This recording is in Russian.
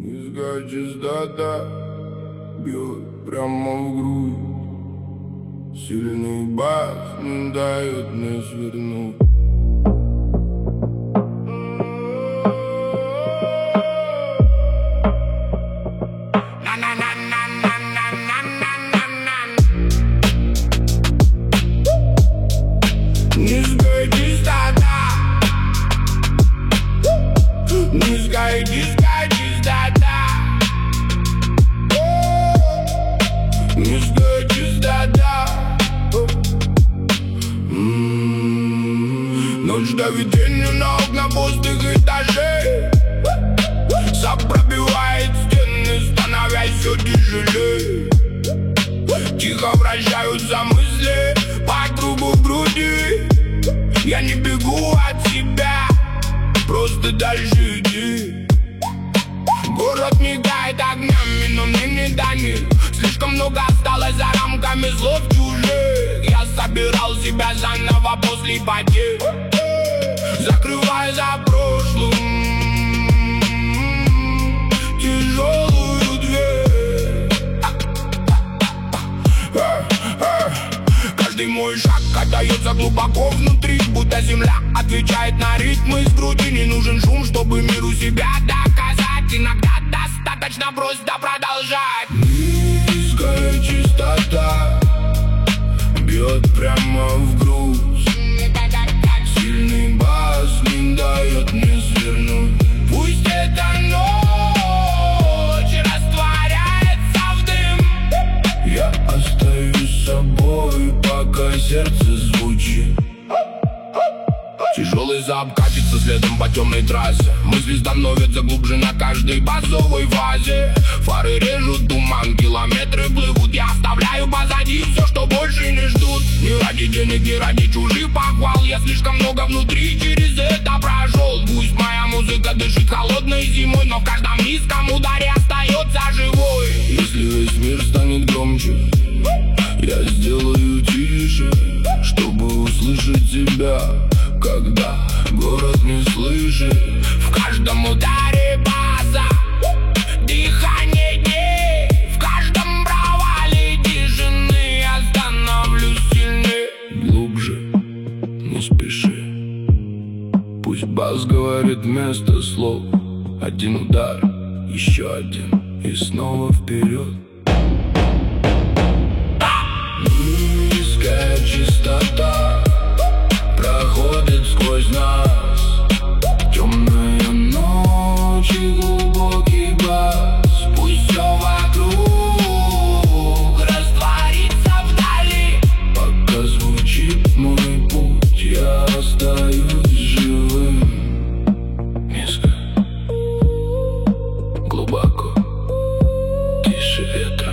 Низкая частота бьет прямо в грудь. Сильный бас не дает мне свернуть. Низкая частота, низкая частота, низкая частота. Ночь давит тенью на окна пустых этажей. Сап пробивает стены, становясь все тяжелее. Тихо вращаются мысли по кругу в груди. Я не бегу от себя, просто дальше иди. Город мигает огнями, но мне не до них. Слишком много осталось за рамками слов чужих. Я собирал себя заново после потерь, закрывая за прошлым тяжелую дверь. Каждый мой шаг катается глубоко внутри, будто земля отвечает на ритмы из груди. Не нужен шум, чтобы миру себя доказать. Иногда достаточно просто продолжать. Низкая частота бьет прямо в грудь. Сильный бас не дает мне свернуть. Пусть эта ночь растворяется в дым, я остаюсь собой, пока сердце звучит. Тяжелый зап катится следом по темной трассе. Мысли становятся глубже на каждой базовой фазе. Фары режут туман, километры плывут. Я оставляю позади все, что больше не ждут. Не ради денег, не ради чужих похвал. Я слишком много внутри через это прошел. Пусть моя музыка дышит холодной зимой, но в каждом низком ударе остается живой. Если весь мир станет громче, я сделаю тише, чтобы услышать тебя, когда город не слышит. В каждом ударе баса дыхание дней, в каждом провале тишины я становлюсь сильнее. Глубже, не спеши, пусть бас говорит вместо слов. Один удар, еще один, и снова вперед. Низкая частота проходит сквозь нас. Темная ночь и глубокий бас. Пусть все вокруг растворится вдали. Пока звучит мой путь, я остаюсь живым. Низко, глубоко, тише ветра.